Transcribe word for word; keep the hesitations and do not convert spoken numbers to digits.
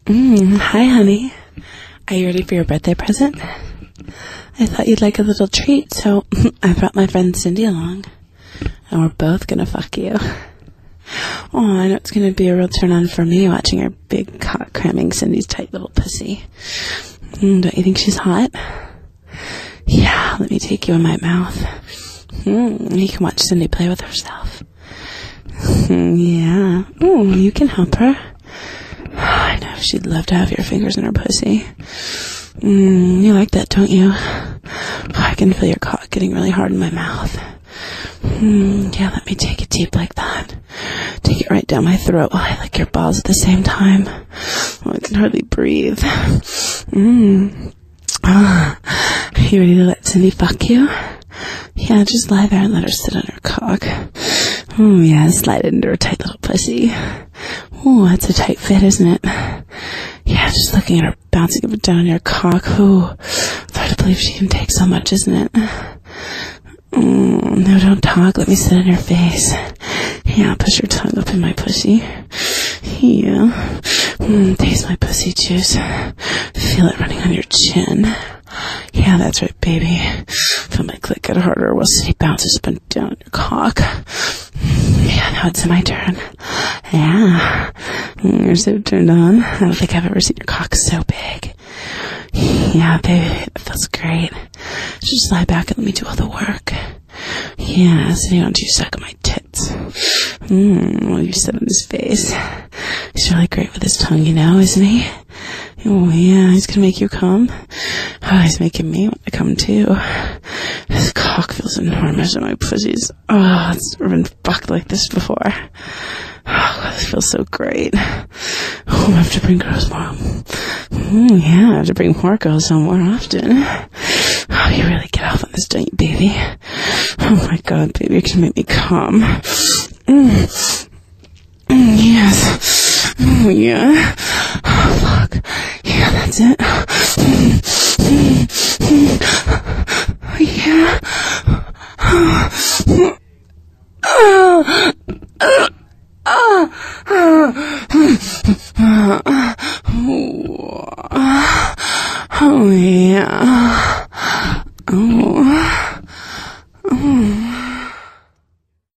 Mm, hi, honey. Are you ready for your birthday present? I thought you'd like a little treat, so I brought my friend Cindy along. And we're both gonna fuck you. Oh, I know it's gonna be a real turn on for me watching her big cock cramming Cindy's tight little pussy. Mm, don't you think she's hot? Yeah, let me take you in my mouth. Mm, you can watch Cindy play with herself. Mm, yeah. Oh, you can help her. I know she'd love to have your fingers in her pussy. Mm, you like that, don't you? I can feel your cock getting really hard in my mouth. Mm, yeah, let me take it deep like that. Take it right down my throat while I lick your balls at the same time. Oh, I can hardly breathe. Mm. Ah, you ready to let Cindy fuck you? Yeah, just lie there and let her sit on her cock. Oh, yeah, slide it into her tight little pussy. Oh, that's a tight fit, isn't it? Yeah, just looking at her bouncing up and down on your cock. Oh, it's hard to believe she can take so much, isn't it? Oh, no, don't talk. Let me sit on your face. Yeah, push your tongue up in my pussy. Yeah. Mm, taste my pussy juice. Feel it running on your chin. Yeah, that's right, baby. Feel my clit get harder while Cindy bounces up and down your cock. Yeah, now it's my turn. Yeah. You're so turned on. I don't think I've ever seen your cock so big. Yeah, baby, it feels great. Just lie back and let me do all the work. Yeah, so why don't you suck on my tits? Mmm, while you sit on his face. He's really great with his tongue, you know, isn't he? Oh, yeah, he's gonna make you come. Oh, he's making me want to come, too. His cock feels enormous and my pussy's... Oh, it's never been fucked like this before. Oh, this feels so great. Oh, I have to bring girls more. Mm, yeah, I have to bring more girls home more often. Oh, you really get off on this, don't you, baby? Oh, my God, baby, you can make me come. Mm. Mm, yes. Oh, yeah. Oh, fuck. Yeah, that's it. Mm, mm, mm. Oh, yeah. Oh, oh, oh. Oh, oh, oh, yeah.